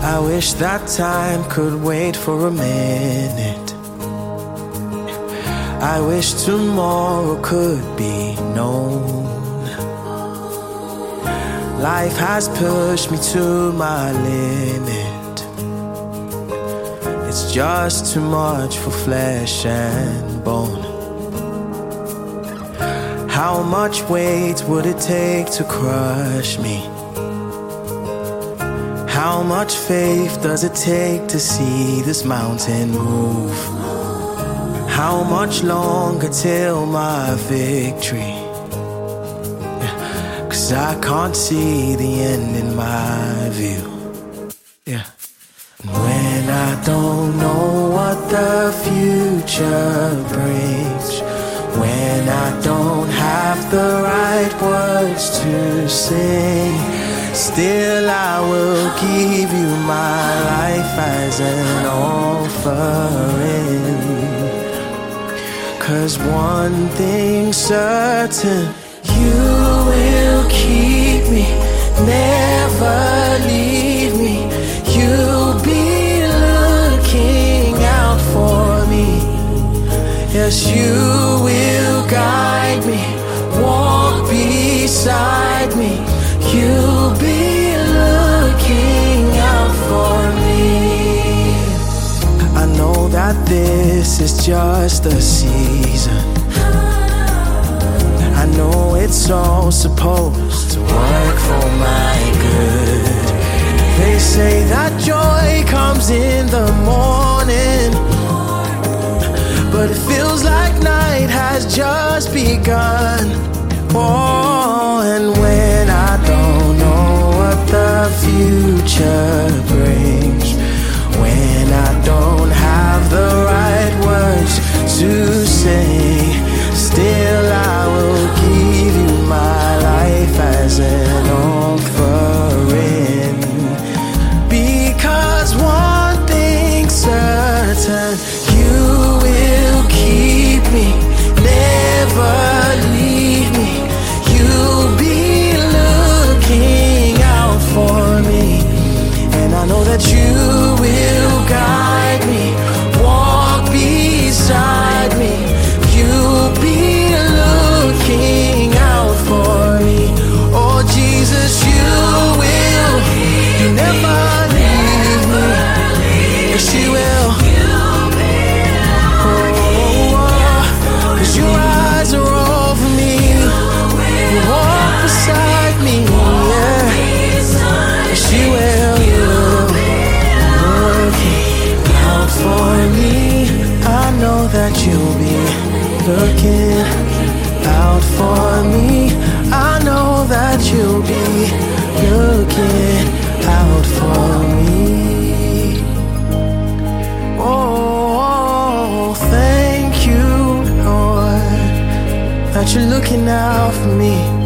I wish that time could wait for a minute. I wish tomorrow could be known. Life has pushed me to my limit. It's just too much for flesh and bone. How much weight would it take to crush me? How much faith does it take to see this mountain move? How much longer till my victory? 'Cause I can't see the end in my view. Yeah. And when I don't know what the future brings, when I don't have the right words to sing, still I will give you my life as an offering. 'Cause one thing's certain, you will keep me, never leave me. You'll be looking out for me. Yes, you will guide me, walk beside me. You'll be looking out for me. I know that this is just a season. I know it's all supposed to work for my good. They say that joy comes in the morning, but it feels like night has just begun. Oh, and when I don't know what the future brings, when I don't have the right words to say, still I will give you my life as an offering. Because one thing's certain, you will keep me, never leave me. You'll be looking out for me. And I know that you will guide me, walk beside me. You'll be looking out for me. Oh Jesus, you will, you never leave me. Yes, you will. Oh, 'cause your eyes are over me. You walk beside me, yeah. Yes, you will, you will. Looking out for me. I know that you'll be looking out for me. I know that you'll be looking out for me. Oh, thank you, Lord, that you're looking out for me.